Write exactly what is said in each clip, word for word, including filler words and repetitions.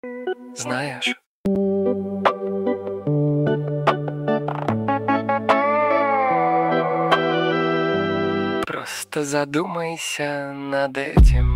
Знаешь, просто задумайся над этим.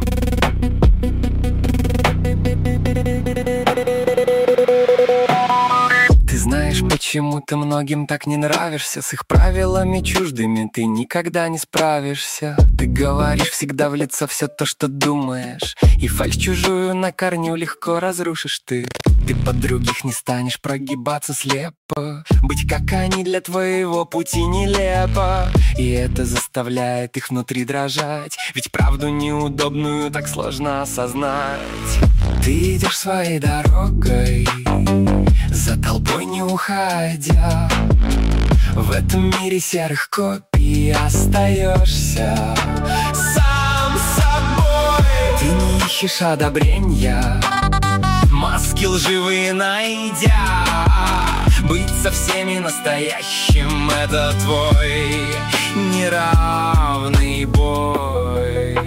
Ты знаешь, почему ты многим так не нравишься? С их правилами чуждыми ты никогда не справишься. Ты говоришь всегда в лицо все то, что думаешь, и фальшь чужую на корню легко разрушишь ты. Ты под других не станешь прогибаться слепо. Быть как они для твоего пути нелепо. И это заставляет их внутри дрожать, ведь правду неудобную так сложно осознать. Ты идешь своей дорогой, за толпой не уходя. В этом мире серых копий остаешься сам собой. Ты не ищешь одобрения, маски лживые найдя. Быть со всеми настоящим — это твой неравный бой.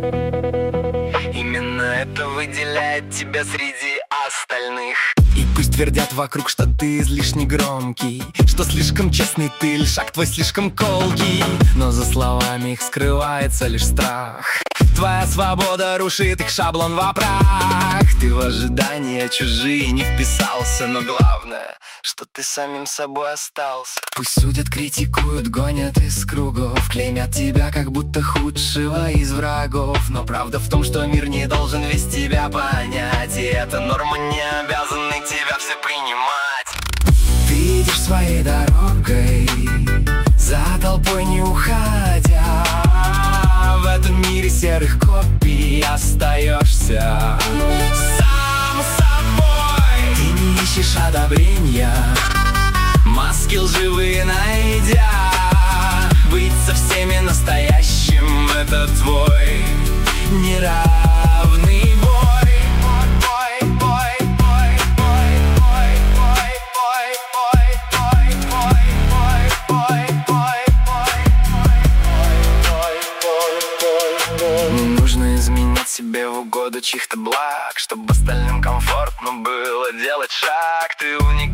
Именно это выделяет тебя среди остальных. И пусть твердят вокруг, что ты излишне громкий, что слишком честный ты, или шаг твой слишком колкий, но за словами их скрывается лишь страх. Твоя свобода рушит их шаблон во прах. Ты в ожидании чужие не вписался, но главное, что ты самим собой остался. Пусть судят, критикуют, гонят из кругов, клеймят тебя, как будто худшего из врагов. Но правда в том, что мир не должен весь тебя понять, и эта норма не обязаны тебя все принимать. Ты идешь своей дорогой, за толпой не уходя. В этом мире серых копий остаешься сам собой. Ты не ищешь одобрения, маски лживые найдя. Быть со всеми настоящим — это твой неравный бой. Не нужно изменять себе в угоду чьих-то благ, чтобы остальным комфортно было делать шаг. Ты уникальный.